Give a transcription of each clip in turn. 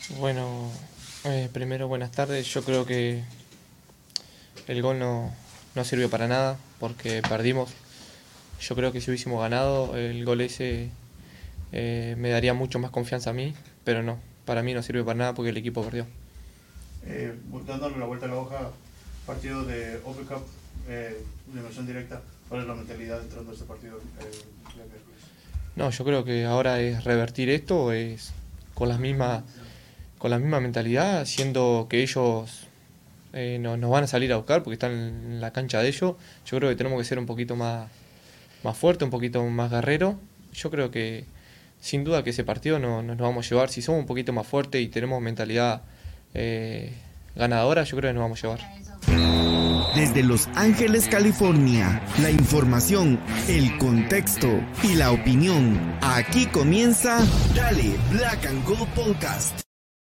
Bueno, primero buenas tardes. Yo creo que el gol no sirvió para nada porque perdimos. Yo creo que si hubiésemos ganado, el gol ese me daría mucho más confianza a mí, pero no, para mí no sirvió para nada porque el equipo perdió. Dándole la vuelta a la hoja, partido de Open Cup, de inversión directa, ¿cuál es la mentalidad entrando a este partido el miércoles? No, yo creo que ahora es revertir esto, es con la misma mentalidad, siendo que ellos nos van a salir a buscar porque están en la cancha de ellos. Yo creo que tenemos que ser un poquito más fuerte, un poquito más guerrero. Yo creo que sin duda que ese partido nos lo vamos a llevar. Si somos un poquito más fuertes y tenemos mentalidad ganadora, yo creo que nos vamos a llevar. Desde Los Ángeles, California, la información, el contexto y la opinión. Aquí comienza Dale Black and Gold Podcast.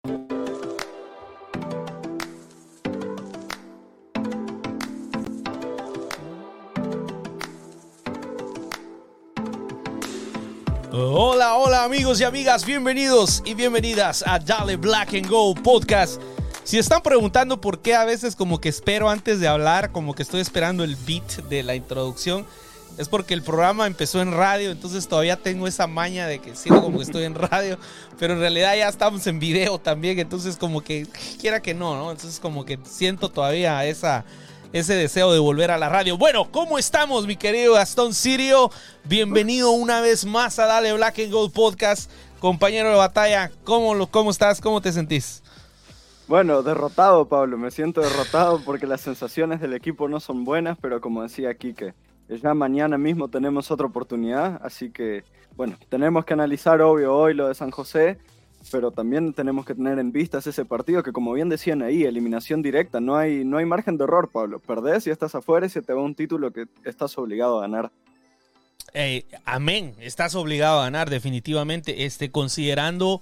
Hola amigos y amigas, bienvenidos y bienvenidas a Dale Black and Gold Podcast. Si están preguntando por qué a veces como que espero antes de hablar, como que estoy esperando el beat de la introducción, es porque el programa empezó en radio, entonces todavía tengo esa maña de que siento como que estoy en radio, pero en realidad ya estamos en video también, entonces como que quiera que no, entonces como que siento todavía ese deseo de volver a la radio. Bueno, ¿cómo estamos, mi querido Gastón Sirio? Bienvenido una vez más a Dale Black and Gold Podcast. Compañero de batalla, ¿cómo estás? ¿Cómo te sentís? Bueno, derrotado, Pablo. Me siento derrotado porque las sensaciones del equipo no son buenas, pero como decía Quique, ya mañana mismo tenemos otra oportunidad, así que, bueno, tenemos que analizar, obvio, hoy lo de San José, pero también tenemos que tener en vistas ese partido que, como bien decían ahí, eliminación directa, no hay margen de error, Pablo. Perdés y estás afuera y se te va un título que estás obligado a ganar. Amén, estás obligado a ganar definitivamente, considerando,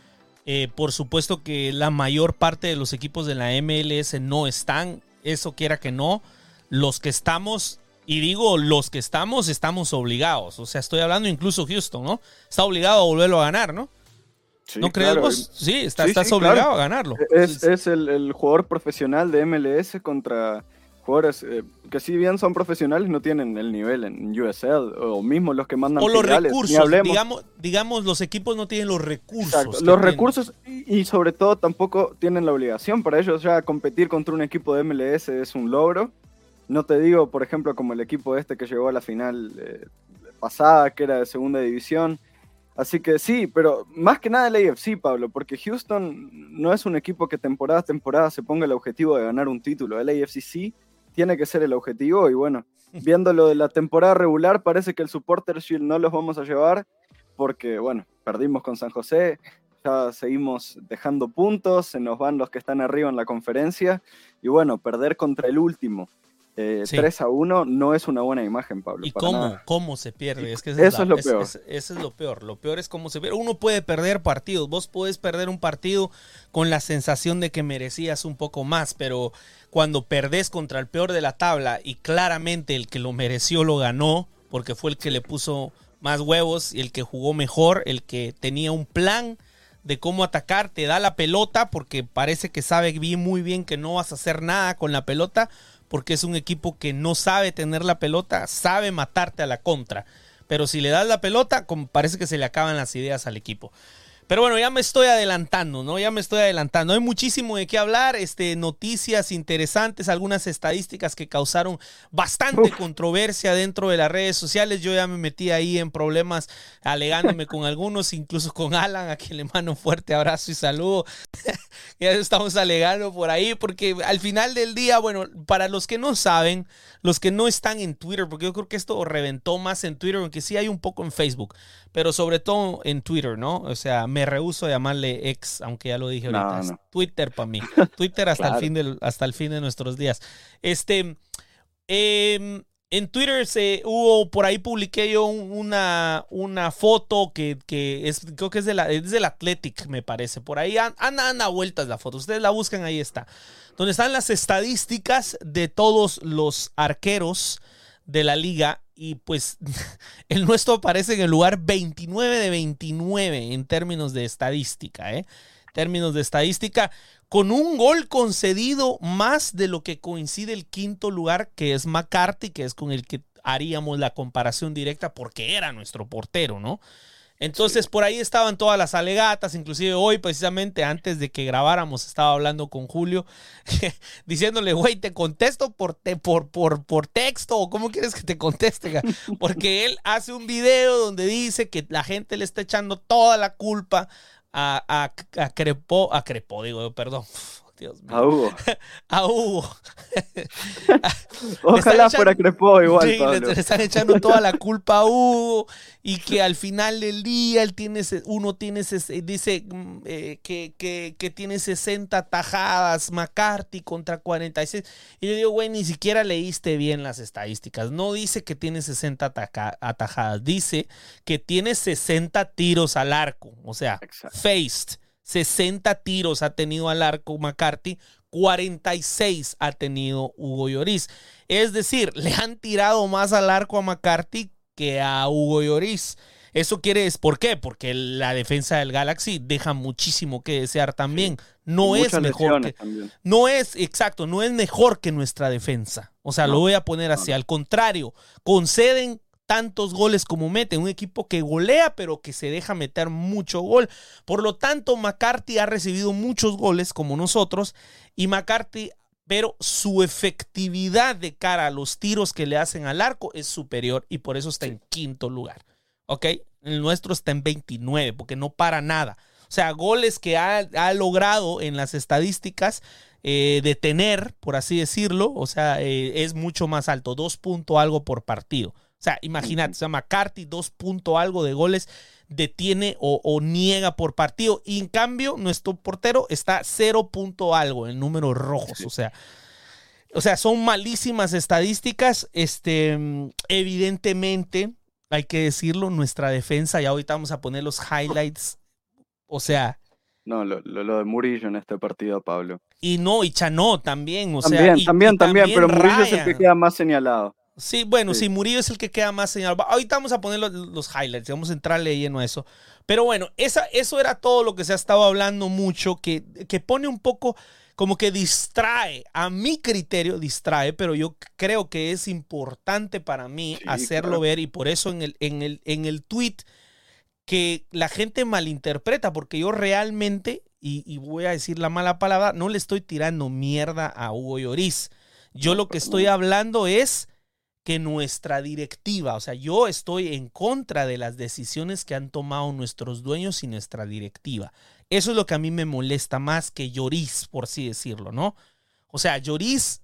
por supuesto que la mayor parte de los equipos de la MLS no están, eso quiera que no, los que estamos, y digo los que estamos obligados, o sea, estoy hablando incluso Houston, ¿no? Está obligado a volverlo a ganar, ¿no? Sí, ¿No crees claro. vos? Sí, estás obligado a ganarlo. Es el jugador profesional de MLS contra jugadores que si bien son profesionales no tienen el nivel en USL o mismo los que mandan o los filiales, recursos, digamos los equipos no tienen los recursos. Exacto, los recursos y sobre todo tampoco tienen la obligación. Para ellos ya competir contra un equipo de MLS es un logro. No te digo, por ejemplo, como el equipo que llegó a la final pasada, que era de segunda división. Así que sí, pero más que nada el AFC, Pablo, porque Houston no es un equipo que temporada a temporada se ponga el objetivo de ganar un título. El AFC sí tiene que ser el objetivo y bueno, viéndolo de la temporada regular, parece que el Supporters Shield no los vamos a llevar porque, bueno, perdimos con San José, ya seguimos dejando puntos, se nos van los que están arriba en la conferencia y bueno, perder contra el último. Sí. 3-1 no es una buena imagen, Pablo. ¿Y cómo se pierde? Es que eso es lo peor. Eso es lo peor. Lo peor es cómo se pierde. Uno puede perder partidos. Vos podés perder un partido con la sensación de que merecías un poco más, pero cuando perdés contra el peor de la tabla y claramente el que lo mereció lo ganó, porque fue el que le puso más huevos y el que jugó mejor, el que tenía un plan de cómo atacar, te da la pelota porque parece que sabe muy bien que no vas a hacer nada con la pelota, porque es un equipo que no sabe tener la pelota, sabe matarte a la contra. Pero si le das la pelota, parece que se le acaban las ideas al equipo. Pero bueno, ya me estoy adelantando, ¿no? Hay muchísimo de qué hablar, noticias interesantes, algunas estadísticas que causaron bastante controversia dentro de las redes sociales. Yo ya me metí ahí en problemas alegándome con algunos, incluso con Alan, a quien le mando un fuerte abrazo y saludo. Ya estamos alegando por ahí, porque al final del día, bueno, para los que no saben, los que no están en Twitter, porque yo creo que esto reventó más en Twitter, aunque sí hay un poco en Facebook, pero sobre todo en Twitter, ¿no? O sea, me rehúso a llamarle ex, aunque ya lo dije ahorita. No. Twitter para mí. Twitter hasta, claro. hasta el fin de nuestros días. En Twitter por ahí publiqué yo una foto que creo que es del Athletic, me parece. Por ahí anda vueltas la foto. Ustedes la buscan, ahí está. Donde están las estadísticas de todos los arqueros de la liga. Y pues el nuestro aparece en el lugar 29 de 29 en términos de estadística, términos de estadística, con un gol concedido más de lo que coincide el quinto lugar, que es McCarthy, que es con el que haríamos la comparación directa porque era nuestro portero, ¿no? Entonces por ahí estaban todas las alegatas, inclusive hoy precisamente antes de que grabáramos estaba hablando con Julio diciéndole, güey, te contesto por texto o cómo quieres que te conteste, porque él hace un video donde dice que la gente le está echando toda la culpa a Crepó, digo, perdón. Dios mío. A Hugo. A Hugo. Ojalá fuera Crepó igual, sí, Pablo. le están echando toda la culpa a Hugo y que al final del día él dice que tiene 60 atajadas McCarthy contra 46. Y yo digo, güey, ni siquiera leíste bien las estadísticas. No dice que tiene 60 atajadas, dice que tiene 60 tiros al arco. O sea, Exacto. faced. 60 tiros ha tenido al arco McCarthy, 46 ha tenido Hugo Lloris. Es decir, le han tirado más al arco a McCarthy que a Hugo Lloris. Eso quiere decir, ¿por qué? Porque la defensa del Galaxy deja muchísimo que desear también. No es mejor que, no es, exacto, no es mejor que nuestra defensa. O sea, lo voy a poner así. Al contrario, conceden tantos goles como mete, un equipo que golea pero que se deja meter mucho gol. Por lo tanto, McCarthy ha recibido muchos goles como nosotros y McCarthy, pero su efectividad de cara a los tiros que le hacen al arco es superior y por eso está en quinto lugar. ¿Ok? El nuestro está en 29 porque no para nada. O sea, goles que ha logrado en las estadísticas detener, por así decirlo, o sea, es mucho más alto, 2 punto algo por partido. O sea, imagínate, o sea, McCarthy 2 punto algo de goles detiene o niega por partido. Y en cambio, nuestro portero está 0 punto algo en números rojos. Sí. O sea, son malísimas estadísticas. Evidentemente, hay que decirlo, nuestra defensa, ya ahorita vamos a poner los highlights. O sea... No, lo de Murillo en este partido, Pablo. Y Chanó también, o también, sea... También, pero Murillo es el que queda más señalado. Sí, bueno, sí, Murillo es el que queda más señalado. Ahorita vamos a poner los highlights, vamos a entrarle lleno a eso. Pero bueno, eso era todo lo que se ha estado hablando mucho, que pone un poco como que distrae, a mi criterio distrae, pero yo creo que es importante para mí hacerlo ver y por eso en el tweet que la gente malinterpreta, porque yo realmente, y voy a decir la mala palabra, no le estoy tirando mierda a Hugo Lloris. Yo lo que estoy hablando es que nuestra directiva, o sea, yo estoy en contra de las decisiones que han tomado nuestros dueños y nuestra directiva. Eso es lo que a mí me molesta más que Lloris, por así decirlo, ¿no? O sea, Lloris,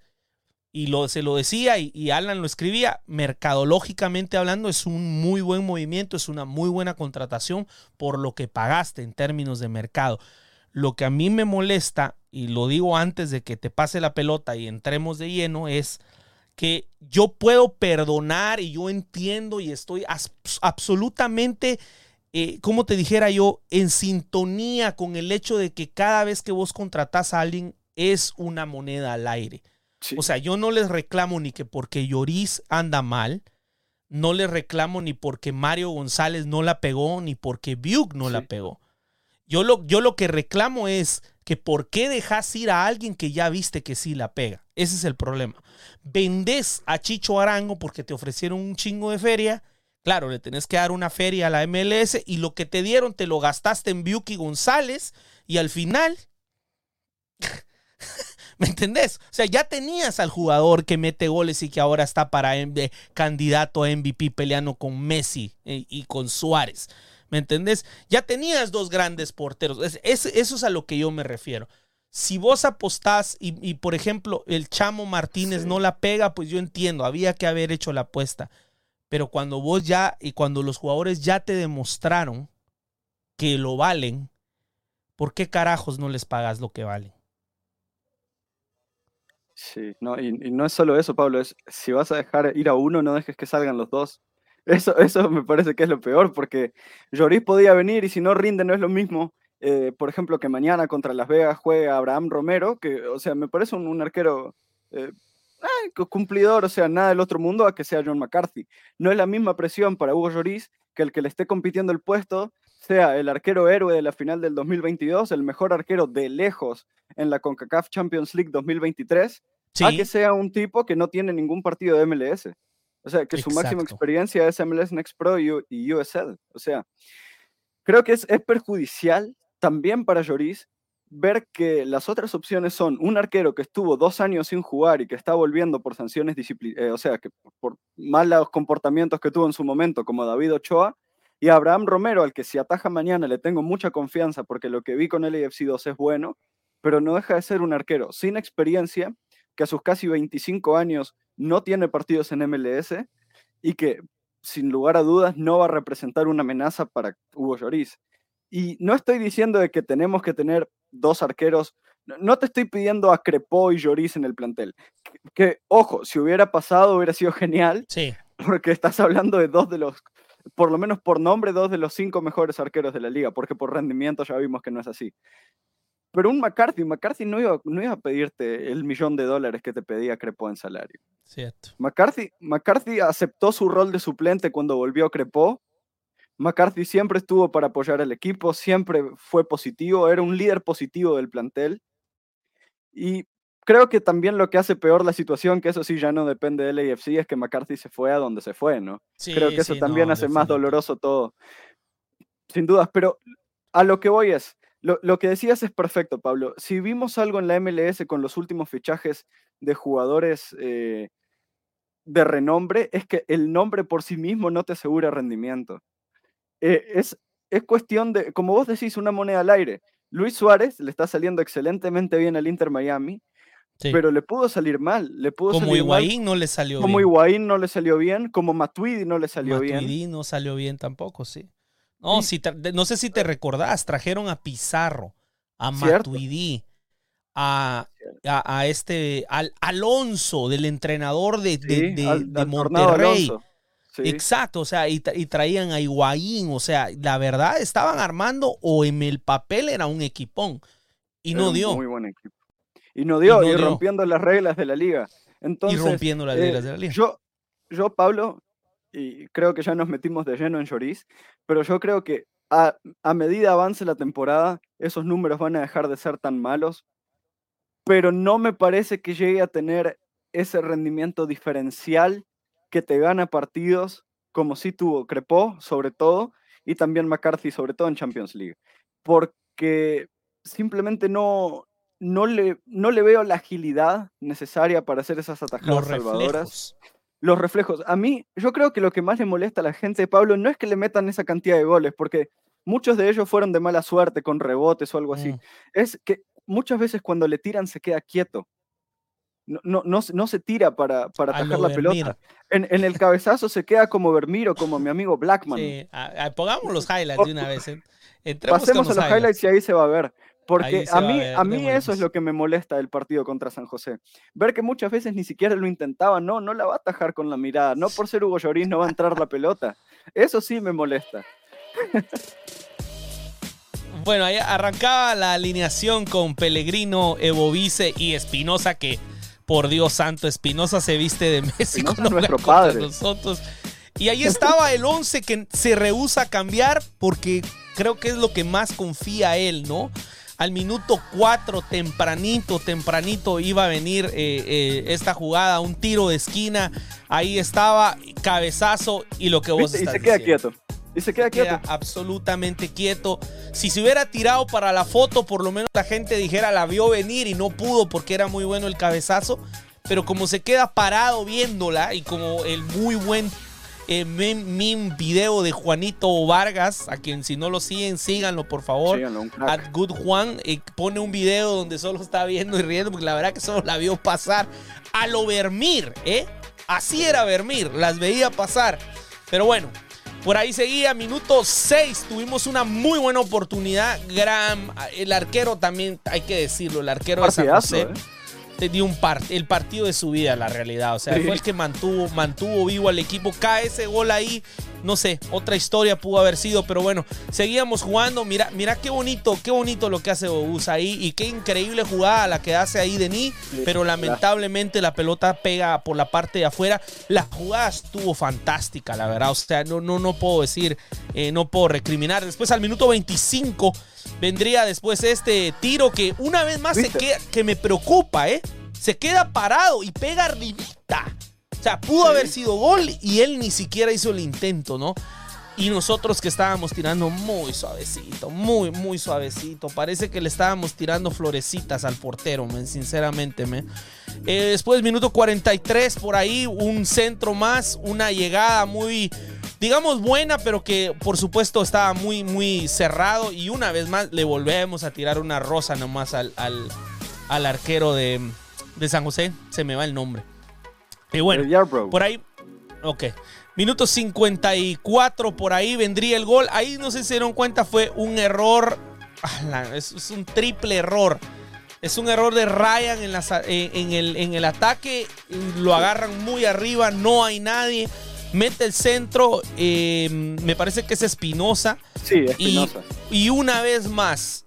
se lo decía y Alan lo escribía, mercadológicamente hablando, es un muy buen movimiento, es una muy buena contratación por lo que pagaste en términos de mercado. Lo que a mí me molesta, y lo digo antes de que te pase la pelota y entremos de lleno, es que yo puedo perdonar y yo entiendo y estoy absolutamente, como te dijera yo, en sintonía con el hecho de que cada vez que vos contratás a alguien es una moneda al aire. Sí. O sea, yo no les reclamo ni que porque Lloris anda mal, no les reclamo ni porque Mario González no la pegó, ni porque Biuk no la pegó. Yo lo que reclamo es que por qué dejas ir a alguien que ya viste que sí la pega. Ese es el problema. Vendés a Chicho Arango porque te ofrecieron un chingo de feria. Claro, le tenés que dar una feria a la MLS y lo que te dieron te lo gastaste en Biuki González y al final... ¿Me entendés? O sea, ya tenías al jugador que mete goles y que ahora está para candidato a MVP peleando con Messi y con Suárez. ¿Me entendés? Ya tenías dos grandes porteros. Eso es a lo que yo me refiero. Si vos apostás y por ejemplo, el Chamo Martínez no la pega, pues yo entiendo, había que haber hecho la apuesta. Pero cuando vos cuando los jugadores ya te demostraron que lo valen, ¿por qué carajos no les pagas lo que valen? Sí, no, y no es solo eso, Pablo, es si vas a dejar ir a uno, no dejes que salgan los dos. Eso me parece que es lo peor, porque Lloris podía venir y si no rinde no es lo mismo. Por ejemplo, que mañana contra Las Vegas juegue Abraham Romero, que, o sea, me parece un arquero cumplidor, o sea, nada del otro mundo a que sea John McCarthy. No es la misma presión para Hugo Lloris que el que le esté compitiendo el puesto sea el arquero héroe de la final del 2022, el mejor arquero de lejos en la CONCACAF Champions League 2023, Sí. a que sea un tipo que no tiene ningún partido de MLS. O sea, que su máxima Exacto. experiencia es MLS Next Pro y USL. O sea, creo que es perjudicial también para Lloris ver que las otras opciones son un arquero que estuvo 2 años sin jugar y que está volviendo por sanciones disciplinarias, o sea, que por malos comportamientos que tuvo en su momento, como David Ochoa, y Abraham Romero, al que si ataja mañana le tengo mucha confianza porque lo que vi con el AFC 2 es bueno, pero no deja de ser un arquero sin experiencia, que a sus casi 25 años no tiene partidos en MLS y que sin lugar a dudas no va a representar una amenaza para Hugo Lloris. Y no estoy diciendo de que tenemos que tener 2 arqueros, no te estoy pidiendo a Crepó y Lloris en el plantel. Ojo, si hubiera pasado hubiera sido genial, Sí. porque estás hablando de 2 de los, por lo menos por nombre, 2 de los 5 mejores arqueros de la liga, porque por rendimiento ya vimos que no es así. Pero un McCarthy no iba a pedirte el $1 millón que te pedía Crepó en salario. Cierto. McCarthy aceptó su rol de suplente cuando volvió Crepó. McCarthy siempre estuvo para apoyar al equipo, siempre fue positivo, era un líder positivo del plantel. Y creo que también lo que hace peor la situación, que eso sí ya no depende del AFC, es que McCarthy se fue a donde se fue, ¿no? Sí, Creo que eso sí, también no, hace más definitivo. doloroso todo, sin dudas. Pero a lo que voy es, lo que decías es perfecto, Pablo. Si vimos algo en la MLS con los últimos fichajes de jugadores de renombre, es que el nombre por sí mismo no te asegura rendimiento. Es cuestión de, como vos decís, una moneda al aire. Luis Suárez le está saliendo excelentemente bien al Inter Miami, Sí. pero le pudo salir mal. Como Higuaín no le salió como bien. Higuaín no le salió bien, como Matuidi no le salió bien. Matuidi no salió bien tampoco, sí. No, no sé si te recordás, trajeron a Pizarro, a Cierto. Matuidi, a Alonso, del entrenador de Tornado Monterrey. Alonso. Sí. Exacto, o sea, y traían a Higuaín, o sea, la verdad estaban armando, o en el papel era un equipón, y no Era dio. un muy buen equipo. Y no dio, Y no dio. rompiendo las reglas de la liga. Entonces, Y rompiendo las reglas de la liga. Yo, Pablo, y creo que ya nos metimos de lleno en Lloris, pero yo creo que a medida avance la temporada, esos números van a dejar de ser tan malos, pero no me parece que llegue a tener ese rendimiento diferencial que te gana partidos, como sí tuvo Crepó, sobre todo, y también McCarthy, sobre todo en Champions League. Porque simplemente no le veo la agilidad necesaria para hacer esas atajadas salvadoras. Los reflejos. A mí, yo creo que lo que más le molesta a la gente, Pablo, no es que le metan esa cantidad de goles, porque muchos de ellos fueron de mala suerte, con rebotes o algo así. Es que muchas veces cuando le tiran se queda quieto. No se tira para atajar la pelota. En el cabezazo se queda como Vermeer o como mi amigo Blackman. Sí, pongamos los highlights de una vez. Pasemos a los highlights y ahí se va a ver. Porque a mí eso démosle. es lo que me molesta del partido contra San José. Ver que muchas veces ni siquiera lo intentaba, no la va a atajar con la mirada. No por ser Hugo Lloris no va a entrar la pelota. Eso sí me molesta. Bueno, ahí arrancaba la alineación con Pellegrino, Evovice y Espinosa, que por Dios santo, Espinosa se viste de Messi Espinosa con nuestro padre. nosotros. Y ahí estaba el 11 que se rehúsa a cambiar porque creo que es lo que más confía él, ¿no? Al minuto 4, tempranito iba a venir esta jugada, un tiro de esquina. Ahí estaba, cabezazo y lo que vos estás diciendo. Y se queda quieto. Absolutamente quieto. Si se hubiera tirado para la foto, por lo menos la gente dijera la vio venir y no pudo porque era muy bueno el cabezazo. Pero como se queda parado viéndola y como el muy buen meme video de Juanito Vargas, a quien si no lo siguen, síganlo por favor. Síganlo, un crack. At Good Juan, pone un video donde solo está viendo y riendo porque la verdad que solo la vio pasar a lo Vermeer, así era Vermeer, las veía pasar. Pero bueno, por ahí seguía, minuto 6, tuvimos una muy buena oportunidad. El arquero también, hay que decirlo, el arquero de San José dio el partido de su vida, la realidad. O sea, sí, fue el que mantuvo vivo al equipo. Cae ese gol ahí no sé, otra historia pudo haber sido, pero bueno, seguíamos jugando. Mira qué bonito lo que hace Bobus ahí, y qué increíble jugada la que hace ahí Denis, pero lamentablemente la pelota pega por la parte de afuera. La jugada estuvo fantástica, la verdad, o sea, no puedo decir, no puedo recriminar. Después al minuto 25 vendría después este tiro que una vez más que me preocupa, se queda parado y pega arribita. O sea, pudo haber sido gol y él ni siquiera hizo el intento, ¿no? Y nosotros que estábamos tirando muy suavecito, muy suavecito. Parece que le estábamos tirando florecitas al portero, sinceramente. Después, minuto 43, por ahí, un centro más, una llegada muy, digamos, buena, pero que por supuesto estaba muy cerrado. Y una vez más le volvemos a tirar una rosa nomás al arquero de San José. Se me va el nombre. Y bueno, por ahí, ok. Minuto 54, por ahí vendría el gol. Ahí no sé si se dieron cuenta, fue un error. Es un triple error. Es un error de Ryan en el ataque. Lo agarran muy arriba, no hay nadie. Mete el centro. Me parece que es Espinosa. Sí, Espinosa. Y una vez más,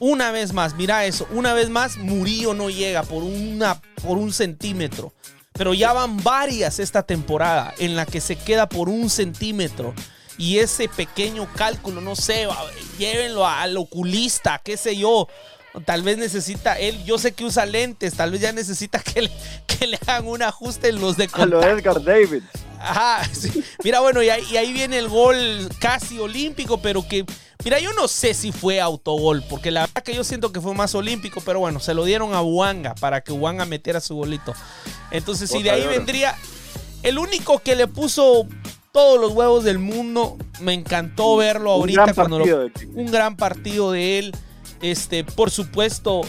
mira eso. Una vez más, Murillo no llega por un centímetro. Pero ya van varias esta temporada en la que se queda por un centímetro. Y ese pequeño cálculo, no sé, llévenlo al oculista, qué sé yo. Tal vez necesita él, yo sé que usa lentes, tal vez ya necesita que le hagan un ajuste en los de contacto. A lo Edgar David. Ajá, sí. Mira, bueno, y ahí viene el gol casi olímpico, pero que... Mira, yo no sé si fue autogol, porque la verdad que yo siento que fue más olímpico, pero bueno, se lo dieron a Bouanga para que Bouanga metiera su golito. Entonces, sí, de ahí vendría el único que le puso todos los huevos del mundo. Me encantó verlo ahorita. Un gran partido de él. Por supuesto,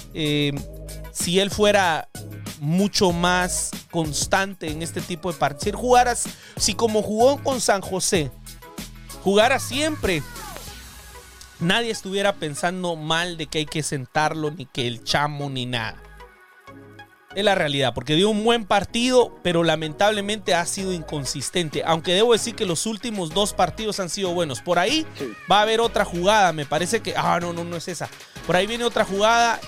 si él fuera mucho más constante en este tipo de partidos, si como jugó con San José, jugara siempre, nadie estuviera pensando mal de que hay que sentarlo, ni que el chamo, ni nada. Es la realidad, porque dio un buen partido, pero lamentablemente ha sido inconsistente. Aunque debo decir que los últimos 2 partidos han sido buenos. Por ahí va a haber otra jugada, me parece que... no es esa. Por ahí viene otra jugada.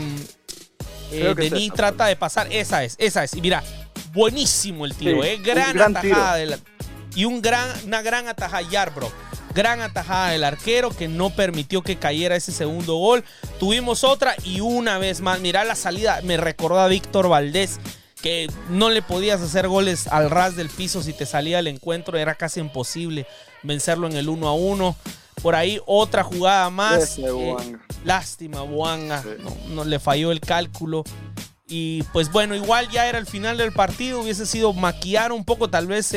Denis trata de pasar. Esa es. Y mira, buenísimo el tiro, gran atajada. Y una gran atajada, Yarbrough. Gran atajada del arquero que no permitió que cayera ese segundo gol. Tuvimos otra y una vez más, mirá la salida, me recordó a Víctor Valdés, que no le podías hacer goles al ras del piso si te salía el encuentro, era casi imposible vencerlo en el 1-1. Por ahí otra jugada más. Lástima, Bouanga, no le falló el cálculo. Y pues bueno, igual ya era el final del partido, hubiese sido maquillar un poco tal vez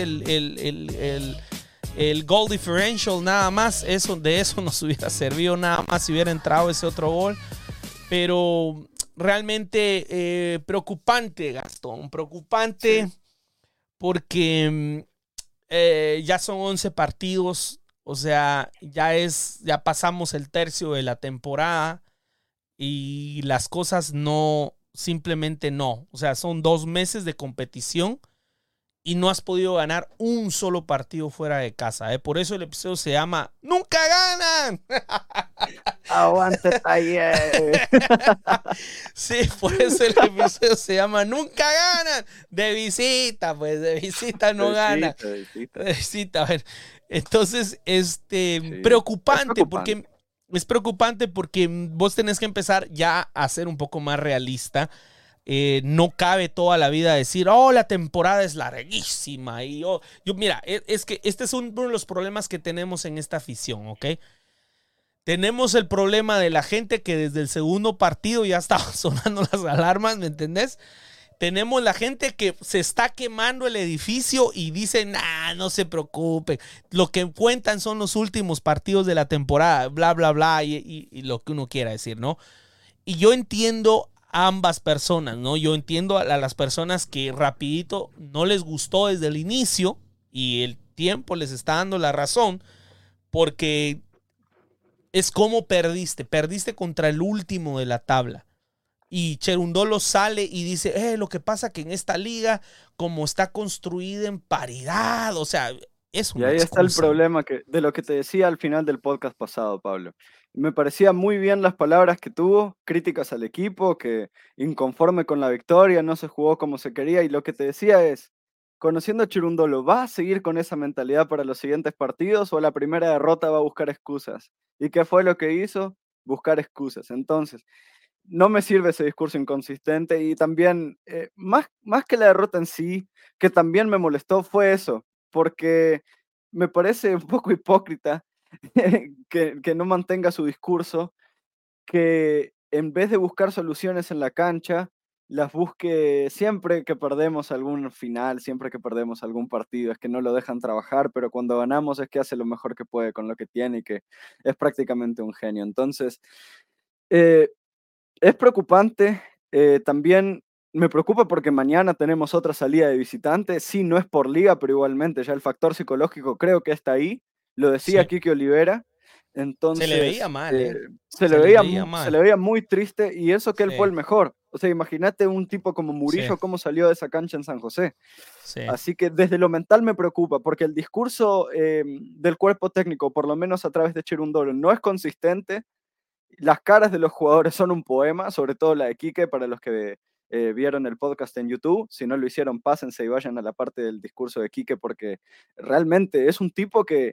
el goal differential, nada más. De eso nos hubiera servido nada más si hubiera entrado ese otro gol. Pero realmente preocupante, Gastón. Preocupante, porque ya son 11 partidos. O sea, ya pasamos el tercio de la temporada. Y las cosas simplemente no. O sea, son 2 meses de competición. Y no has podido ganar un solo partido fuera de casa. Por eso el episodio se llama ¡Nunca ganan! Aguante taller. Sí, por eso el episodio se llama ¡Nunca ganan! De visita, pues de visita no gana. De visita, a ver. Entonces, preocupante, porque es preocupante porque vos tenés que empezar ya a ser un poco más realista. No cabe toda la vida decir, la temporada es larguísima. Y mira, es que este es uno de los problemas que tenemos en esta afición, ¿ok? Tenemos el problema de la gente que desde el segundo partido ya estaba sonando las alarmas, ¿me entendés? Tenemos la gente que se está quemando el edificio y dicen, no se preocupen. Lo que cuentan son los últimos partidos de la temporada, bla, bla, bla, y lo que uno quiera decir, ¿no? Y yo entiendo ambas personas, ¿no? Yo entiendo a las personas que rapidito no les gustó desde el inicio y el tiempo les está dando la razón, porque es como perdiste contra el último de la tabla. Y Cherundolo sale y dice, lo que pasa que en esta liga, como está construida en paridad, o sea, es Y una ahí está el excusa. problema de lo que te decía al final del podcast pasado, Pablo. Me parecía muy bien las palabras que tuvo, críticas al equipo, que inconforme con la victoria, no se jugó como se quería, y lo que te decía es, conociendo a Chirundolo, ¿va a seguir con esa mentalidad para los siguientes partidos o a la primera derrota va a buscar excusas? ¿Y qué fue lo que hizo? Buscar excusas. Entonces, no me sirve ese discurso inconsistente y también, más que la derrota en sí, que también me molestó, fue eso, porque me parece un poco hipócrita que no mantenga su discurso, que en vez de buscar soluciones en la cancha, las busque siempre que perdemos algún final, siempre que perdemos algún partido, es que no lo dejan trabajar, pero cuando ganamos es que hace lo mejor que puede con lo que tiene y que es prácticamente un genio. Entonces, eh, es preocupante, también me preocupa porque mañana tenemos otra salida de visitante. Sí, no es por liga, pero igualmente ya el factor psicológico creo que está ahí. Lo decía Sí. Kike Olivera. Se le veía Entonces, mal, ¿eh? se le Se les veía, veía se mal. le veía muy triste y eso que él fue Sí, el mejor. O sea, imagínate un tipo como sí, Murillo cómo salió de esa cancha en San José. sí. Así que desde lo mental me preocupa porque el discurso del cuerpo técnico, por lo menos a través de Cherundolo, no es consistente. Las caras de los jugadores son un poema, sobre todo la de Quique, para los que vieron el podcast en YouTube. Si no lo hicieron, pásense y vayan a la parte del discurso de Quique, porque realmente es un tipo que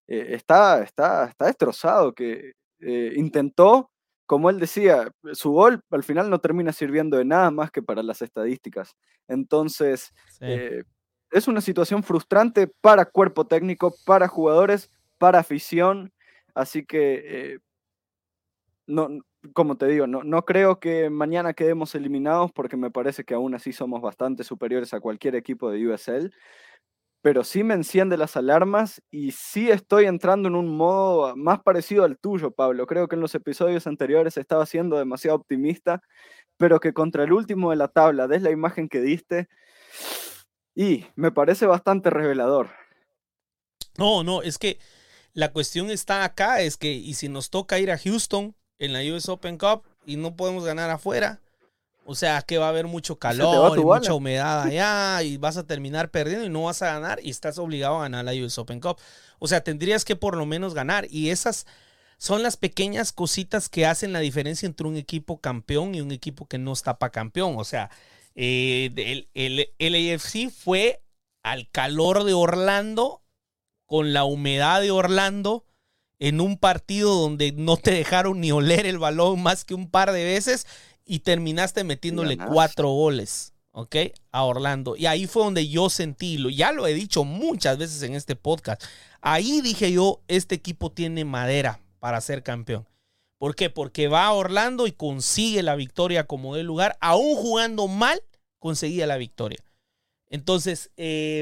está destrozado, que intentó, como él decía, su gol al final no termina sirviendo de nada más que para las estadísticas. Entonces, Sí. eh, es una situación frustrante para cuerpo técnico, para jugadores, para afición. Así que no, como te digo, no creo que mañana quedemos eliminados porque me parece que aún así somos bastante superiores a cualquier equipo de USL, pero sí me enciende las alarmas y sí estoy entrando en un modo más parecido al tuyo, Pablo. Creo que en los episodios anteriores estaba siendo demasiado optimista, pero que contra el último de la tabla des la imagen que diste y me parece bastante revelador. No, no, es que la cuestión está acá, es que, y si nos toca ir a Houston en la US Open Cup y no podemos ganar afuera, o sea que va a haber mucho Y se te va calor y tu mucha bala. humedad allá y vas a terminar perdiendo y no vas a ganar y estás obligado a ganar la US Open Cup. O sea, tendrías que por lo menos ganar y esas son las pequeñas cositas que hacen la diferencia entre un equipo campeón y un equipo que no está para campeón. O sea, el AFC fue al calor de Orlando, con la humedad de Orlando, en un partido donde no te dejaron ni oler el balón más que un par de veces y terminaste Y metiéndole ganás. 4 goles, ¿ok? A Orlando. Y ahí fue donde yo sentí, ya lo he dicho muchas veces en este podcast, ahí dije yo, este equipo tiene madera para ser campeón. ¿Por qué? Porque va a Orlando y consigue la victoria como de lugar, aún jugando mal, conseguía la victoria. Entonces,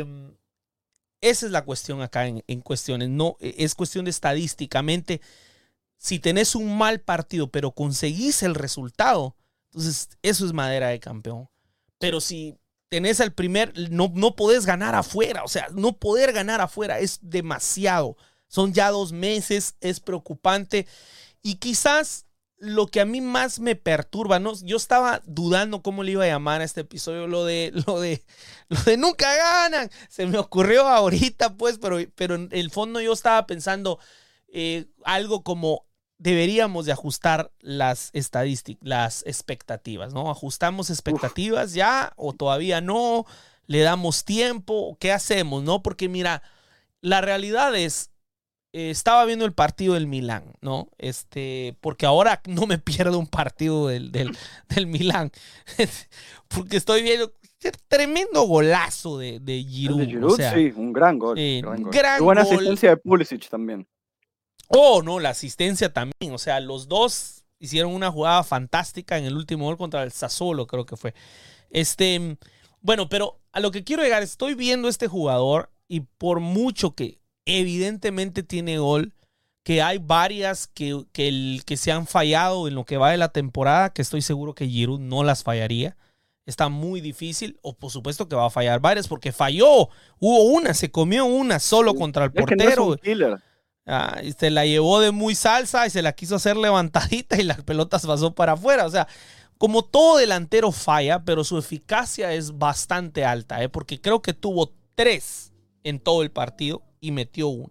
esa es la cuestión acá en cuestiones. No, es cuestión de estadísticamente. Si tenés un mal partido, pero conseguís el resultado, entonces eso es madera de campeón. Pero si tenés el primer, no podés ganar afuera. O sea, no poder ganar afuera es demasiado. Son ya 2 meses, es preocupante. Y quizás lo que a mí más me perturba, ¿no? Yo estaba dudando cómo le iba a llamar a este episodio, lo de nunca ganan. Se me ocurrió ahorita, pues, pero en el fondo yo estaba pensando algo como deberíamos de ajustar las estadísticas, las expectativas, ¿no? ¿Ajustamos expectativas ya o todavía no? ¿Le damos tiempo? ¿Qué hacemos, no? Porque mira, la realidad es, estaba viendo el partido del Milán, ¿no? Porque ahora no me pierdo un partido del Milán. Porque estoy viendo tremendo golazo de El de Giroud. Giroud, O sea, sí, un gran gol. gran Y buena gol. asistencia de Pulisic también. Oh, no, la asistencia también. O sea, los dos hicieron una jugada fantástica en el último gol contra el Sassuolo, creo que fue. Bueno, pero a lo que quiero llegar, estoy viendo este jugador y por mucho que evidentemente tiene gol, que hay varias que se han fallado en lo que va de la temporada, que estoy seguro que Giroud no las fallaría. Está muy difícil, o por supuesto que va a fallar varias, porque falló. Hubo una, se comió una solo contra el Es que no es portero. un killer. Y se la llevó de muy salsa y se la quiso hacer levantadita y las pelotas pasó para afuera. O sea, como todo delantero falla, pero su eficacia es bastante alta, porque creo que tuvo 3 en todo el partido. y metió uno.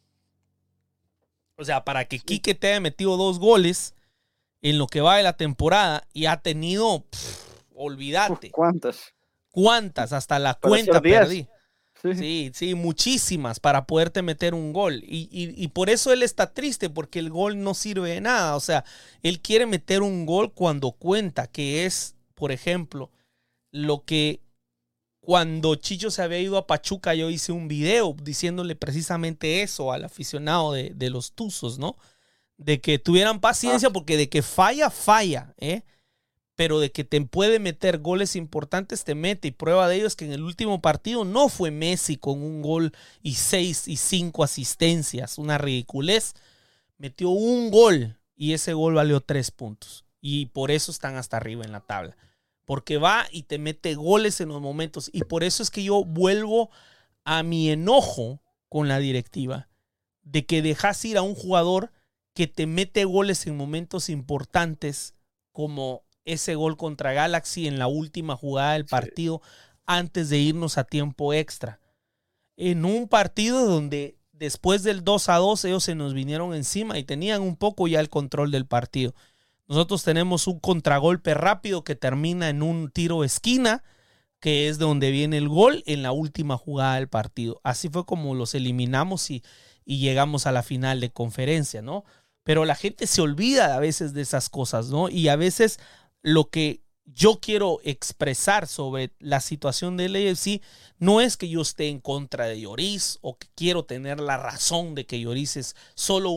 O sea, para que Quique te haya metido 2 goles en lo que va de la temporada y ha tenido, olvídate. ¿Cuántas? Hasta la cuenta perdí. Sí, muchísimas para poderte meter un gol. Y por eso él está triste, porque el gol no sirve de nada. O sea, él quiere meter un gol cuando cuenta, que es, por ejemplo, lo que cuando Chicho se había ido a Pachuca, yo hice un video diciéndole precisamente eso al aficionado de los Tuzos, ¿no? De que tuvieran paciencia, porque de que falla, pero de que te puede meter goles importantes, te mete. Y prueba de ello es que en el último partido no fue Messi con un gol y 6 y 5 asistencias, una ridiculez. Metió un gol y ese gol valió 3 puntos. Y por eso están hasta arriba en la tabla. Porque va y te mete goles en los momentos. Y por eso es que yo vuelvo a mi enojo con la directiva. De que dejas ir a un jugador que te mete goles en momentos importantes, como ese gol contra Galaxy en la última jugada del partido, antes de irnos a tiempo extra. En un partido donde después del 2-2 ellos se nos vinieron encima y tenían un poco ya el control del partido. Nosotros tenemos un contragolpe rápido que termina en un tiro de esquina, que es de donde viene el gol en la última jugada del partido. Así fue como los eliminamos y llegamos a la final de conferencia, ¿no? Pero la gente se olvida a veces de esas cosas, ¿no? Y a veces lo que yo quiero expresar sobre la situación del AFC no es que yo esté en contra de Lloris o que quiero tener la razón de que Lloris es solo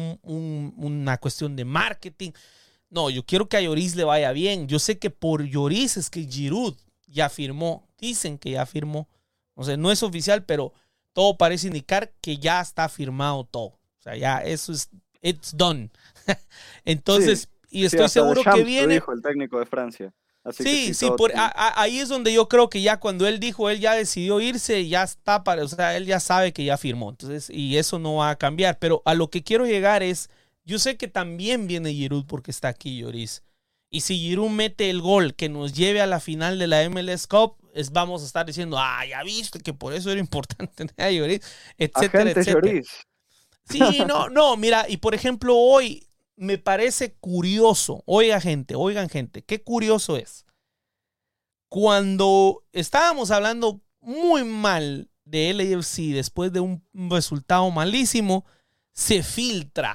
una cuestión de marketing. No, yo quiero que a Lloris le vaya bien. Yo sé que por Lloris es que Giroud ya firmó. Dicen que ya firmó. O sea, no es oficial, pero todo parece indicar que ya está firmado todo. O sea, ya eso es, it's done. Entonces, y estoy seguro que viene. Dijo el técnico de Francia. Así sí, ahí es donde yo creo que ya cuando él dijo, él ya decidió irse, ya está, o sea, él ya sabe que ya firmó. Entonces, y eso no va a cambiar. Pero a lo que quiero llegar es, yo sé que también viene Giroud porque está aquí Lloris. Y si Giroud mete el gol que nos lleve a la final de la MLS Cup, vamos a estar diciendo, ya viste que por eso era importante tener a Lloris, etcétera, etcétera. Lloris. Sí, no, mira, y por ejemplo hoy me parece curioso, oigan gente, qué curioso es. Cuando estábamos hablando muy mal de LAFC después de un resultado malísimo, se filtra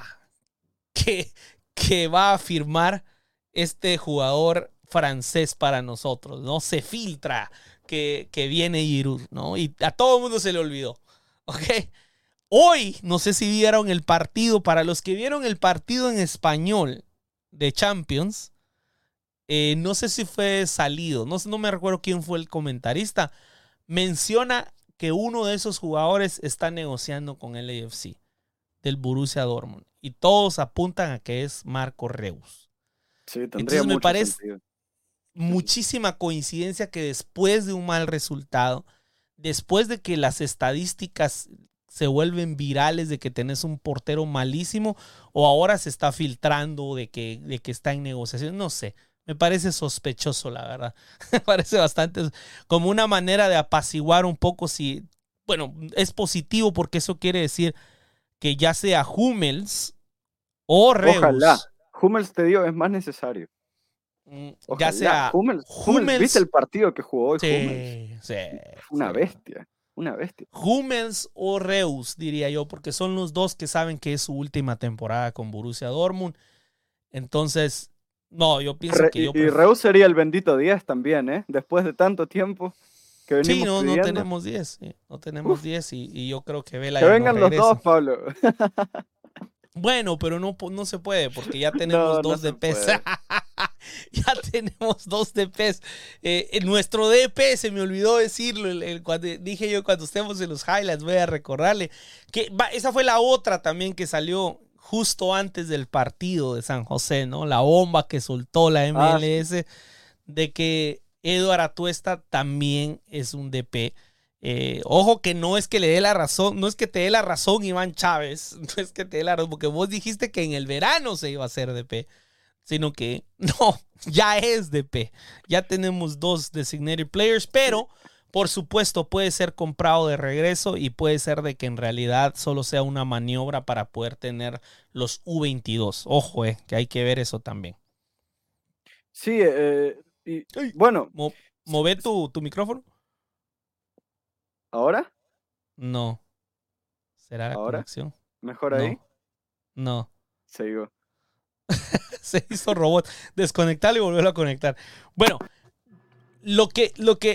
que va a firmar este jugador francés para nosotros, ¿no? Se filtra que viene Giroud, ¿no? Y a todo el mundo se le olvidó, ¿ok? Hoy, no sé si vieron el partido, para los que vieron el partido en español de Champions, no sé si fue salido, no me recuerdo quién fue el comentarista, menciona que uno de esos jugadores está negociando con el AFC del Borussia Dortmund y todos apuntan a que es Marco Reus. Sí, tendría mucho me parece sentido. Muchísima coincidencia que después de un mal resultado, después de que las estadísticas se vuelven virales de que tenés un portero malísimo, o ahora se está filtrando de que está en negociación, no sé, me parece sospechoso, la verdad. Me parece bastante como una manera de apaciguar un poco, bueno, es positivo porque eso quiere decir que ya sea Hummels o Reus. Ojalá. Hummels, te digo, es más necesario. Ojalá. Ya sea Hummels, ¿viste el partido que jugó hoy? Sí, Hummels? Sí. Una bestia. Hummels o Reus, diría yo, porque son los dos que saben que es su última temporada con Borussia Dortmund. Entonces, no, yo pienso que yo... Y Reus sería el bendito 10 también, ¿eh? Después de tanto tiempo que venimos pidiendo. No tenemos 10. Sí, no tenemos 10 y yo creo que Vela que ya vengan no los regresa. dos, Pablo. Bueno, pero no se puede porque ya tenemos dos DPs. Ya tenemos 2 DPs. Nuestro DP, se me olvidó decirlo, cuando estemos en los highlights, voy a recordarle que esa fue la otra también que salió justo antes del partido de San José, ¿no? La bomba que soltó la MLS de que Eduard Atuesta también es un DP. Ojo que no es que le dé la razón, no es que te dé la razón Iván Chávez, no es que te dé la razón, porque vos dijiste que en el verano se iba a hacer DP, sino que no, ya es DP. Ya tenemos 2 designated players, pero Por supuesto, puede ser comprado de regreso y puede ser de que en realidad solo sea una maniobra para poder tener los U22. Ojo, que hay que ver eso también. Sí, y bueno, ¿Move tu micrófono? ¿ahora? No. ¿Será la ¿Ahora? conexión? ¿Mejor ahí? No. Sigo. Se hizo robot. Desconectarlo y volverlo a conectar. Bueno, lo que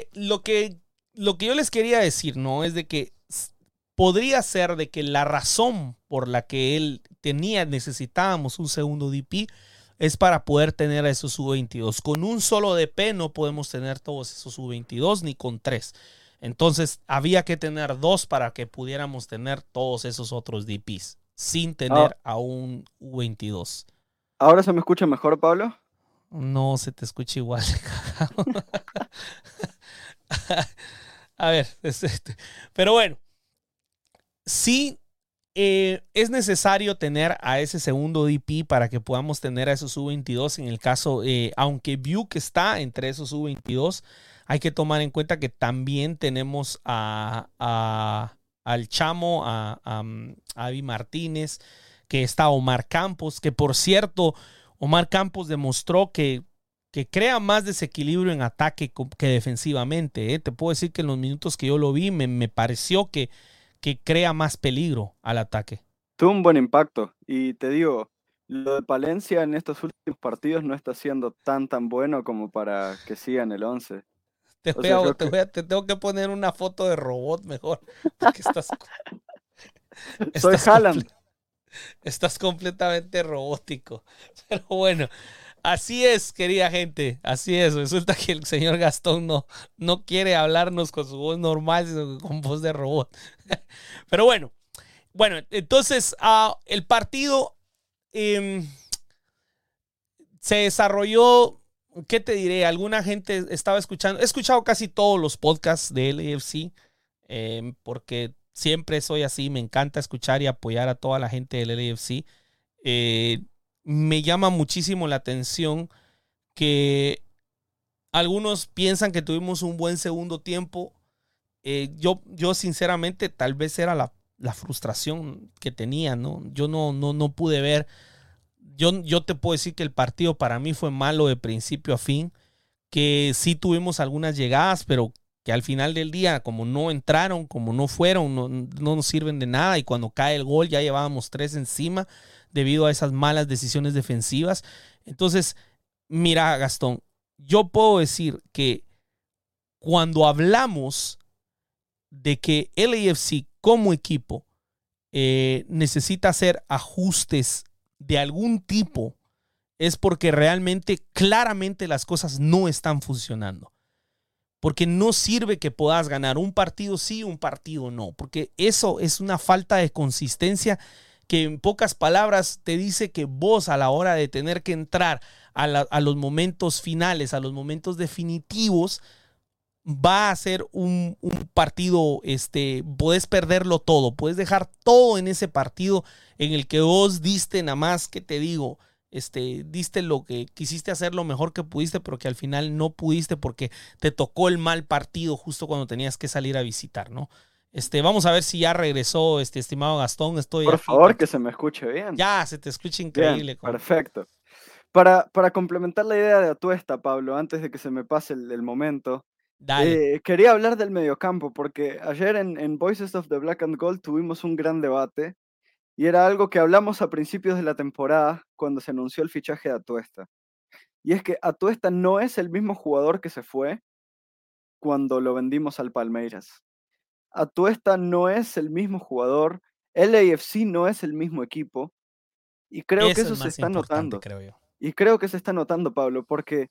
yo les quería decir, ¿no? Es de que podría ser de que la razón por la que él necesitábamos un segundo DP es para poder tener a esos U22. Con un solo DP no podemos tener todos esos U22 ni con 3. Entonces había que tener 2 para que pudiéramos tener todos esos otros DPs sin tener a un U22. ¿Ahora se me escucha mejor, Pablo? No, se te escucha igual. A ver, pero bueno, sí es necesario tener a ese segundo DP para que podamos tener a esos U22 en el caso, aunque Buick está entre esos U22, hay que tomar en cuenta que también tenemos al Chamo, a Avi Martínez, que está Omar Campos, que por cierto, Omar Campos demostró que crea más desequilibrio en ataque que defensivamente. Te puedo decir que en los minutos que yo lo vi me pareció que crea más peligro al ataque. Tuvo un buen impacto y te digo, lo de Palencia en estos últimos partidos no está siendo tan bueno como para que siga en el 11. Te tengo que poner una foto de robot mejor, porque Soy Haaland. Estás completamente robótico. Pero bueno, así es, querida gente, así es. Resulta que el señor Gastón no quiere hablarnos con su voz normal, sino con voz de robot. Pero bueno, entonces el partido se desarrolló. ¿Qué te diré? Alguna gente estaba escuchando. He escuchado casi todos los podcasts de LAFC porque siempre soy así. Me encanta escuchar y apoyar a toda la gente del LAFC. Me llama muchísimo la atención que algunos piensan que tuvimos un buen segundo tiempo. Yo sinceramente tal vez era la frustración que tenía, ¿no? Yo no pude ver. Yo te puedo decir que el partido para mí fue malo de principio a fin, que sí tuvimos algunas llegadas, pero que al final del día, como no entraron, como no fueron, no nos sirven de nada, y cuando cae el gol ya llevábamos 3 encima debido a esas malas decisiones defensivas. Entonces, mira, Gastón, yo puedo decir que cuando hablamos de que LAFC como equipo necesita hacer ajustes de algún tipo, es porque realmente, claramente las cosas no están funcionando. Porque no sirve que puedas ganar un partido sí, un partido no. Porque eso es una falta de consistencia que en pocas palabras te dice que vos a la hora de tener que entrar a los momentos finales, a los momentos definitivos, va a ser un partido, podés perderlo todo, puedes dejar todo en ese partido en el que vos diste nada más, que te digo, diste lo que quisiste hacer lo mejor que pudiste, pero que al final no pudiste porque te tocó el mal partido justo cuando tenías que salir a visitar, ¿no? Vamos a ver si ya regresó, estimado Gastón. Por favor, que se me escuche bien. Ya, se te escucha increíble. Bien, perfecto. Para complementar la idea de Atuesta, Pablo, antes de que se me pase el momento, quería hablar del mediocampo, porque ayer en Voices of the Black and Gold tuvimos un gran debate, y era algo que hablamos a principios de la temporada cuando se anunció el fichaje de Atuesta. Y es que Atuesta no es el mismo jugador que se fue cuando lo vendimos al Palmeiras. Atuesta no es el mismo jugador, LAFC no es el mismo equipo, y creo que eso se está notando. Creo yo. Y creo que se está notando, Pablo, porque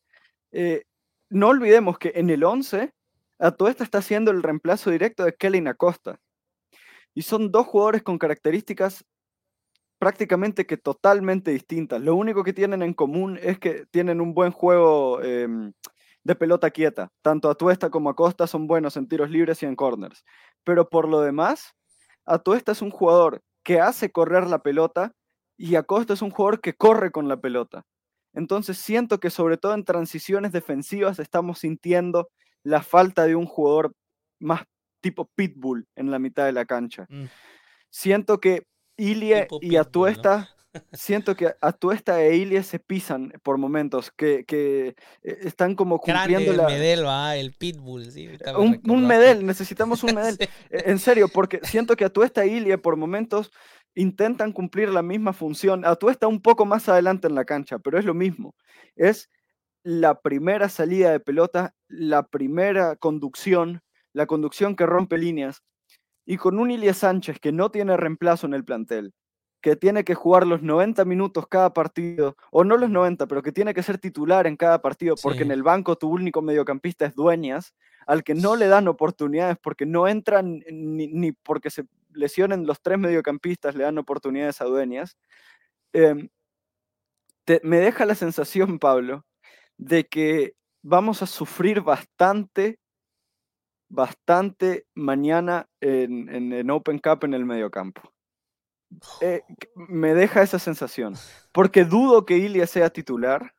no olvidemos que en el 11 Atuesta está haciendo el reemplazo directo de Kellyn Acosta. Y son dos jugadores con características prácticamente que totalmente distintas. Lo único que tienen en común es que tienen un buen juego de pelota quieta. Tanto Atuesta como Acosta son buenos en tiros libres y en corners. Pero por lo demás, Atuesta es un jugador que hace correr la pelota y Acosta es un jugador que corre con la pelota. Entonces siento que sobre todo en transiciones defensivas estamos sintiendo la falta de un jugador más tipo pitbull en la mitad de la cancha. Mm, Siento que Ilie tipo y pitbull, ¿no? Atuesta, siento que Atuesta e Ilie se pisan por momentos, que están como cumpliendo Grande Medel, va, el pitbull, sí, ahorita me un recordaste. Medel, necesitamos un Medel. Sí. En serio, porque siento que Atuesta e Ilie por momentos intentan cumplir la misma función. Atuesta un poco más adelante en la cancha, pero es lo mismo. Es la primera salida de pelota, la primera conducción, la conducción que rompe líneas. Y con un Ilie Sánchez que no tiene reemplazo en el plantel, que tiene que jugar los 90 minutos cada partido, o no los 90, pero que tiene que ser titular en cada partido, porque en Sí. el banco tu único mediocampista es Dueñas, al que no le dan oportunidades porque no entran ni porque se lesionen los 3 mediocampistas, le dan oportunidades a Dueñas. Eh, me deja la sensación, Pablo, de que vamos a sufrir bastante mañana en Open Cup en el mediocampo. Me deja esa sensación, porque dudo que Ilie sea titular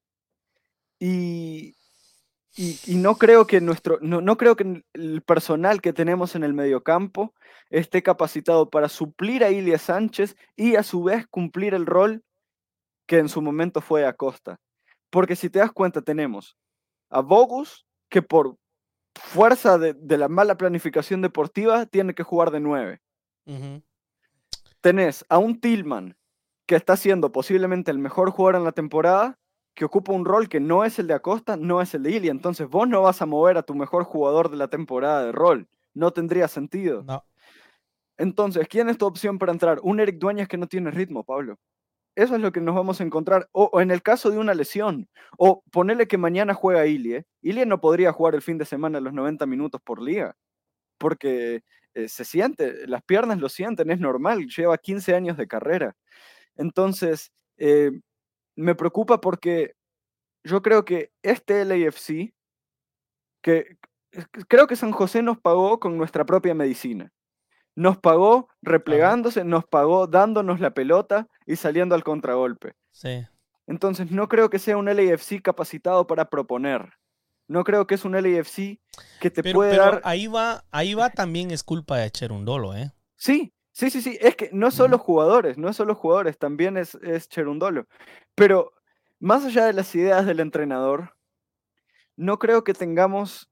y, no creo que no creo que el personal que tenemos en el mediocampo esté capacitado para suplir a Ilie Sánchez y a su vez cumplir el rol que en su momento fue Acosta. Porque si te das cuenta, tenemos a Bogus, que por fuerza de la mala planificación deportiva tiene que jugar de 9. Ujú. Tenés a un Tillman que está siendo posiblemente el mejor jugador en la temporada, que ocupa un rol que no es el de Acosta, no es el de Ilie. Entonces vos no vas a mover a tu mejor jugador de la temporada de rol. No tendría sentido. No. Entonces, ¿quién es tu opción para entrar? Un Eric Dueñas que no tiene ritmo, Pablo. Eso es lo que nos vamos a encontrar. O en el caso de una lesión. O ponerle que mañana juega Ilie. Ilie no podría jugar el fin de semana los 90 minutos por liga. Porque se siente, las piernas lo sienten, es normal. Lleva 15 años de carrera. Entonces, me preocupa porque yo creo que este LAFC, que creo que San José nos pagó con nuestra propia medicina. Nos pagó replegándose, nos pagó dándonos la pelota y saliendo al contragolpe. Sí. Entonces no creo que sea un LAFC capacitado para proponer. No creo que es un LAFC que te puede dar... ahí va también es culpa de Cherundolo, ¿eh? Sí. Es que no solo jugadores, también es Cherundolo. Pero más allá de las ideas del entrenador, no creo que tengamos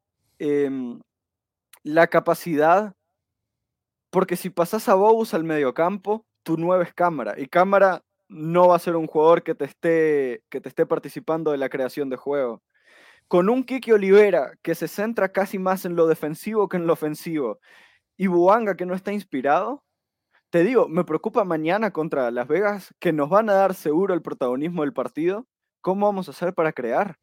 la capacidad, porque si pasas a Bogus al mediocampo, tu 9 es Cámara, y Cámara no va a ser un jugador que te esté participando de la creación de juego. Con un Kiki Olivera que se centra casi más en lo defensivo que en lo ofensivo, y Buanga que no está inspirado, te digo, me preocupa mañana contra Las Vegas, que nos van a dar seguro el protagonismo del partido. ¿Cómo vamos a hacer para crear?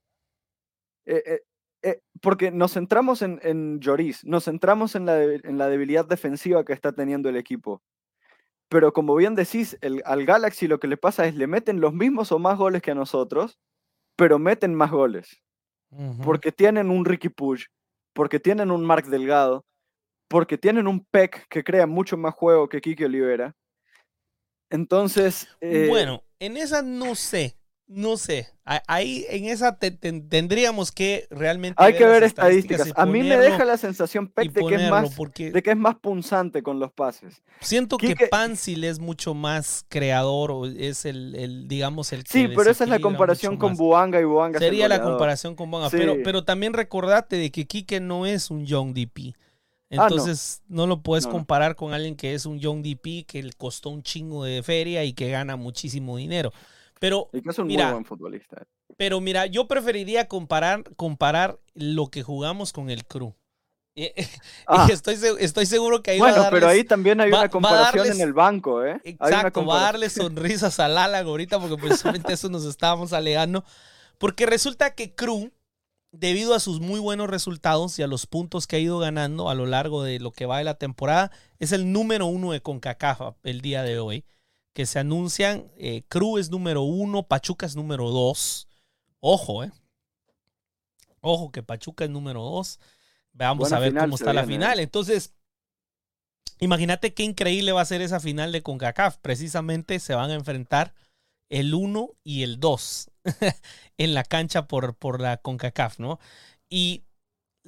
Porque nos centramos en Lloris, nos centramos en la debilidad defensiva que está teniendo el equipo. Pero como bien decís, al Galaxy lo que le pasa es le meten los mismos o más goles que a nosotros, pero meten más goles. Ujú. Porque tienen un Ricky Puig, porque tienen un Marc Delgado, porque tienen un Peck que crea mucho más juego que Kiki Olivera. Entonces... Bueno, en esa no sé. Ahí en esa tendríamos que realmente hay que ver las estadísticas. A mí me deja la sensación, Peck, porque de que es más punzante con los pases. siento que Quique... Pansil es mucho más creador, o es digamos el que sí, pero esa es la desequilibra comparación mucho con más. Buanga, y Buanga Sería es el la goleador. comparación con Buanga, Sí. pero también recordate de que Quique no es un Young DP. Entonces no lo puedes comparar con alguien que es un Young DP que le costó un chingo de feria y que gana muchísimo dinero. Pero y que es un mira, muy buen futbolista. Pero mira, yo preferiría comparar lo que jugamos con el Crew. Y estoy seguro que ahí va a darles... pero ahí también hay una comparación darles, en el banco, ¿eh? Exacto, va a darle sonrisas al Álago ahorita porque precisamente eso nos estábamos alegando. Porque resulta que Crew, debido a sus muy buenos resultados y a los puntos que ha ido ganando a lo largo de lo que va de la temporada, es el número 1 de CONCACAF el día de hoy. Que se anuncian, Crew es número 1, Pachuca es número 2. Ojo, Ojo que Pachuca es número 2. Vamos a ver cómo está la final. Entonces, imagínate qué increíble va a ser esa final de CONCACAF. Precisamente se van a enfrentar el 1 y el 2 en la cancha por la CONCACAF, ¿no? Y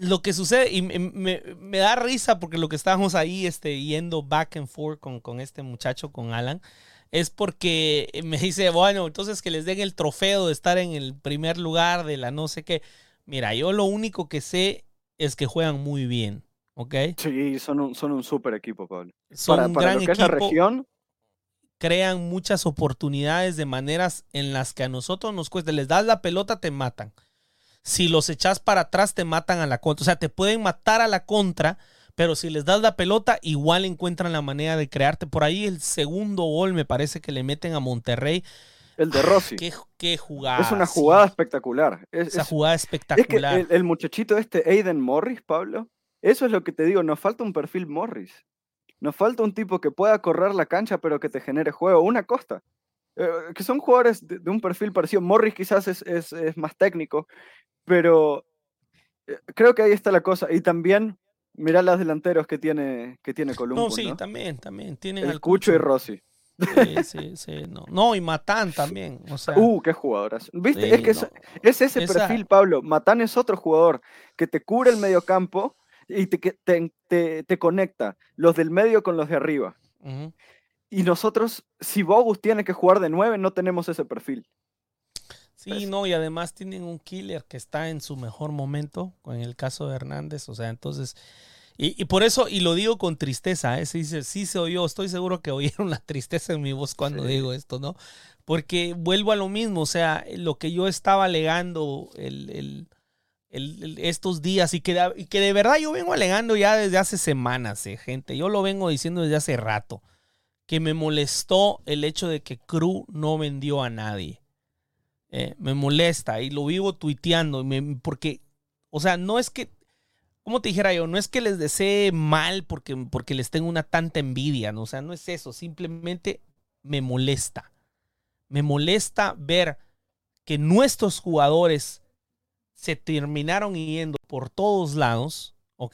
lo que sucede, y me da risa porque lo que estábamos ahí yendo back and forth con este muchacho, con Alan, es porque me dice, bueno, entonces que les den el trofeo de estar en el primer lugar de la no sé qué. Mira, yo lo único que sé es que juegan muy bien, ¿ok? Sí, son un súper equipo, Pablo. Son Para un gran lo que es la equipo, región, crean muchas oportunidades de maneras en las que a nosotros nos cuesta. Les das la pelota, te matan. Si los echas para atrás, te matan a la contra. O sea, te pueden matar a la contra, pero si les das la pelota, igual encuentran la manera de crearte. Por ahí el segundo gol me parece que le meten a Monterrey. el de Rossi. Qué jugada. Es una jugada espectacular. Esa jugada Es que espectacular. el muchachito Aiden Morris, Pablo, eso es lo que te digo, nos falta un perfil Morris. Nos falta un tipo que pueda correr la cancha, pero que te genere juego. Una Costa. Que son jugadores de un perfil parecido. Morris quizás es más técnico, pero creo que ahí está la cosa. Y también, mirá los delanteros que tiene Columbus, No, sí, ¿no? también tienen El al Cucho y Rossi. Sí, no. No, y Matán también, o sea. Qué jugadoras. ¿Viste? Sí, Es que no. es ese Esa- perfil, Pablo. Matán es otro jugador que te cubre el mediocampo y te conecta los del medio con los de arriba. Ujú. Y nosotros, si Bogus tiene que jugar de 9, no tenemos ese perfil. Sí, no, y además tienen un killer que está en su mejor momento, con el caso de Hernández, o sea, entonces, y por eso, y lo digo con tristeza, sí se oyó, estoy seguro que oyeron la tristeza en mi voz cuando digo esto, ¿no? Porque vuelvo a lo mismo, o sea, lo que yo estaba alegando estos días y que de verdad yo vengo alegando ya desde hace semanas, gente, yo lo vengo diciendo desde hace rato, que me molestó el hecho de que Cruz no vendió a nadie. Me molesta y lo vivo tuiteando porque, o sea, no es que, como te dijera yo, no es que les desee mal porque les tengo una tanta envidia, ¿no? O sea, no es eso, simplemente me molesta. Me molesta ver que nuestros jugadores se terminaron yendo por todos lados, ¿ok?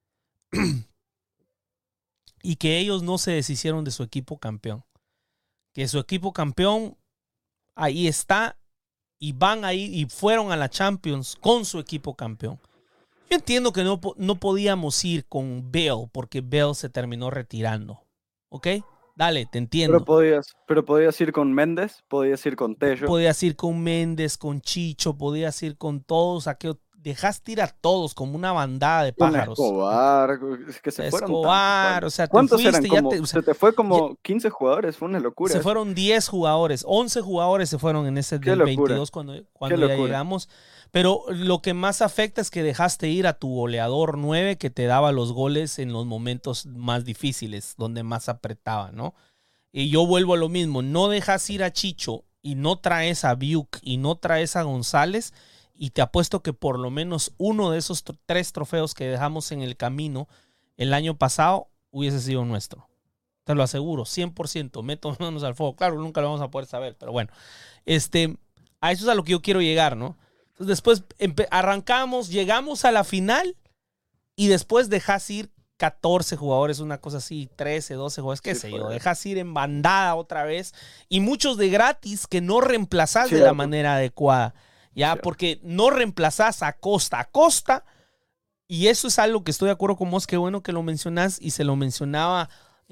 Y que ellos no se deshicieron de su equipo campeón. Que su equipo campeón ahí está. Y van ahí y fueron a la Champions con su equipo campeón. Yo entiendo que no podíamos ir con Bale porque Bale se terminó retirando. ¿Ok? Dale, te entiendo. Pero podías ir con Méndez, podías ir con Tello. Podías ir con Méndez, con Chicho, podías ir con todos. Dejaste ir a todos como una bandada de pájaros. Escobar, es que se fueron Escobar, tantos, o sea, ¿cuántos te fuiste, eran? Se te fue como 15 jugadores, fue una locura. Se fueron 10 jugadores, 11 jugadores se fueron en ese del 22 cuando ya llegamos. Pero lo que más afecta es que dejaste ir a tu goleador 9 que te daba los goles en los momentos más difíciles, donde más apretaba, ¿no? Y yo vuelvo a lo mismo, no dejas ir a Chicho y no traes a Biuk y no traes a González. Y te apuesto que por lo menos uno de esos 3 trofeos que dejamos en el camino el año pasado hubiese sido nuestro. Te lo aseguro, 100%. Meto manos al fuego. Claro, nunca lo vamos a poder saber, pero bueno. A eso es a lo que yo quiero llegar, ¿no? Entonces después arrancamos, llegamos a la final y después dejas ir 14 jugadores, una cosa así, 13, 12 jugadores, qué sé yo. Dejas ir en bandada otra vez y muchos de gratis que no reemplazás de la manera adecuada. Ya, porque no reemplazás a Costa, y eso es algo que estoy de acuerdo con vos, qué bueno que lo mencionás, y se lo mencionaba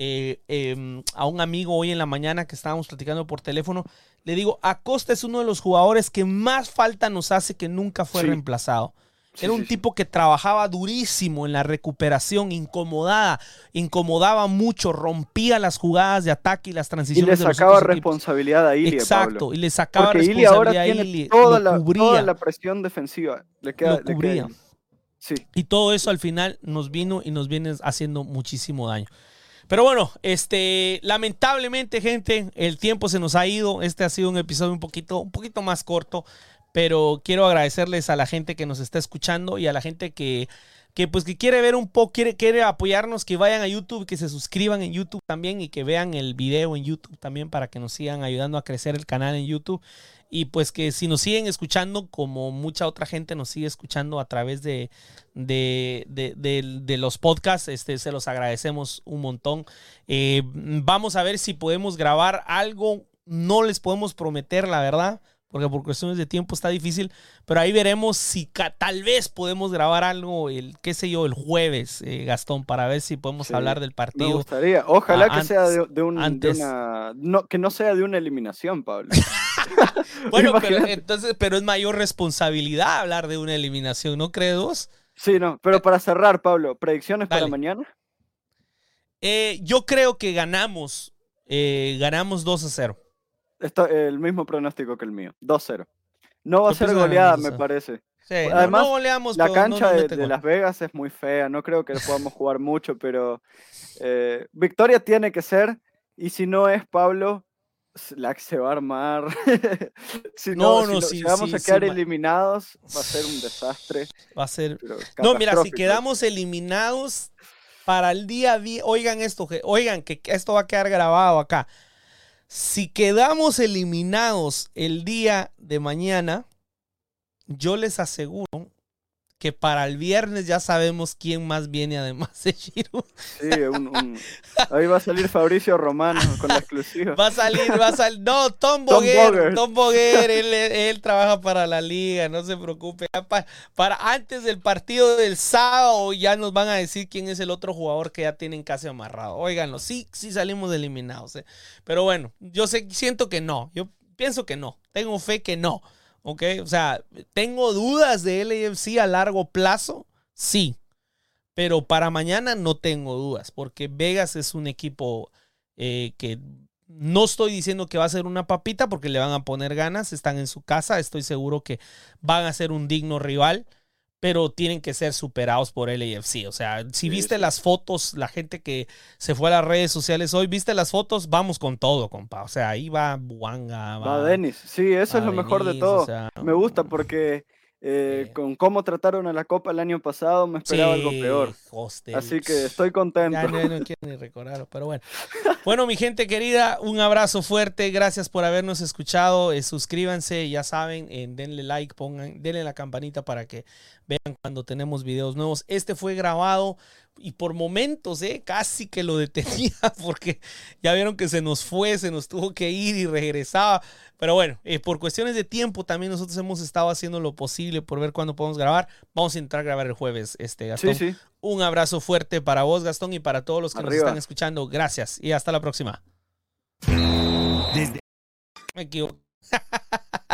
a un amigo hoy en la mañana que estábamos platicando por teléfono. Le digo, Acosta es uno de los jugadores que más falta nos hace, que nunca fue reemplazado. Era un tipo que trabajaba durísimo en la recuperación, incomodaba mucho, rompía las jugadas de ataque y las transiciones. Y le sacaba responsabilidad a Ilie. Exacto, Pablo. y le sacaba porque responsabilidad a Ilie. Toda la presión defensiva le cubría. Sí. Y todo eso al final nos viene haciendo muchísimo daño. Pero bueno, lamentablemente, gente, el tiempo se nos ha ido. Este ha sido un episodio un poquito más corto. Pero quiero agradecerles a la gente que nos está escuchando y a la gente que quiere ver un poco, quiere apoyarnos, que vayan a YouTube, que se suscriban en YouTube también y que vean el video en YouTube también para que nos sigan ayudando a crecer el canal en YouTube. Y pues que si nos siguen escuchando, como mucha otra gente nos sigue escuchando a través de los podcasts, se los agradecemos un montón. Vamos a ver si podemos grabar algo. No les podemos prometer, la verdad, porque por cuestiones de tiempo está difícil, pero ahí veremos si tal vez podemos grabar algo el jueves, Gastón, para ver si podemos hablar del partido. Me gustaría, ojalá que sea antes. que no sea de una eliminación, Pablo. Bueno, pero es mayor responsabilidad hablar de una eliminación, ¿no crees vos? Sí, no, pero para cerrar, Pablo, ¿predicciones para mañana? Yo creo que ganamos 2-0. El mismo pronóstico que el mío, 2-0. No va a ser goleada, me parece. Sí, además, no goleamos, la cancha de Las Vegas es muy fea, no creo que podamos jugar mucho, pero victoria tiene que ser, y si no es Pablo, la que se va a armar. si vamos a quedar eliminados, va a ser un desastre. Va a ser... No, mira, si quedamos eliminados para el día... Oigan esto, oigan que esto va a quedar grabado acá. Si quedamos eliminados el día de mañana, yo les aseguro que para el viernes ya sabemos quién más viene además de Giroud. Sí, ahí va a salir Fabricio Romano con la exclusiva. Va a salir, no, Tom Boguer, él trabaja para la liga, no se preocupe. Para antes del partido del sábado ya nos van a decir quién es el otro jugador que ya tienen casi amarrado. Óiganlo, sí salimos eliminados. Pero bueno, siento que no, yo pienso que no, tengo fe que no. Ok, o sea, ¿tengo dudas de LAFC a largo plazo? Sí, pero para mañana no tengo dudas, porque Vegas es un equipo que no estoy diciendo que va a ser una papita, porque le van a poner ganas, están en su casa, estoy seguro que van a ser un digno rival, pero tienen que ser superados por LAFC. O sea, si viste las fotos, la gente que se fue a las redes sociales hoy, viste las fotos, vamos con todo, compa. O sea, ahí va Buanga. Va Denis. Sí, eso es lo mejor de todo. O sea, me gusta porque con cómo trataron a la Copa el año pasado, me esperaba algo peor. Hostia. Así que estoy contento. Ya no quiero ni recordarlo, pero bueno. Bueno, mi gente querida, un abrazo fuerte. Gracias por habernos escuchado. Suscríbanse, ya saben, denle like, denle la campanita para que vean cuando tenemos videos nuevos. Este fue grabado y por momentos casi que lo detenía porque ya vieron que se nos tuvo que ir y regresaba. Pero bueno, por cuestiones de tiempo también nosotros hemos estado haciendo lo posible por ver cuándo podemos grabar. Vamos a intentar grabar el jueves, Gastón. Sí. Un abrazo fuerte para vos, Gastón, y para todos los que nos están escuchando. Gracias y hasta la próxima. Me equivoco.